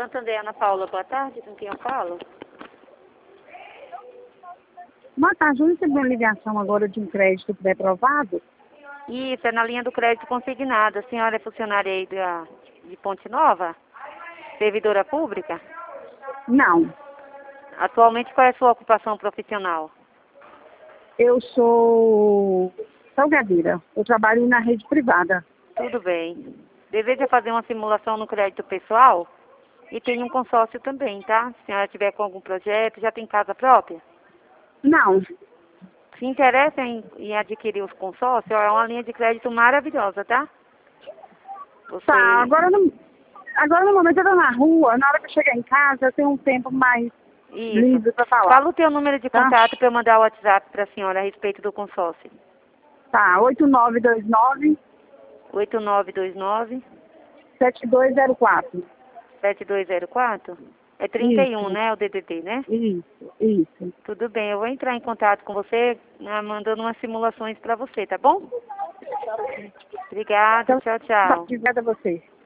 Santander, Ana Paula, boa tarde, com quem eu falo? Boa tarde, eu recebi uma ligação agora de um crédito pré-aprovado. Isso, é na linha do crédito consignado. A senhora é funcionária aí de Ponte Nova? Servidora pública? Não, Atualmente, qual é a sua ocupação profissional? eu sou salgadeira. Eu trabalho na rede privada. Tudo bem. Deseja fazer uma simulação no crédito pessoal? E tem um consórcio também, tá? Se a senhora tiver com algum projeto, já tem casa própria? Não, Se interessa em adquirir os consórcios, é uma linha de crédito maravilhosa, tá? Você... tá, agora no momento eu tô na rua, na hora que eu chegar em casa eu tenho um tempo mais Isso. livre para falar. Fala o teu número de Tá? contato para eu mandar o WhatsApp para a senhora a respeito do consórcio. Tá, 8929 8929 7204. 7204? É 31, Isso, né? O DDD, né? isso. Tudo bem, eu vou entrar em contato com você, mandando umas simulações para você, tá bom? Obrigada, Então, tchau, tá, tchau. obrigada a você.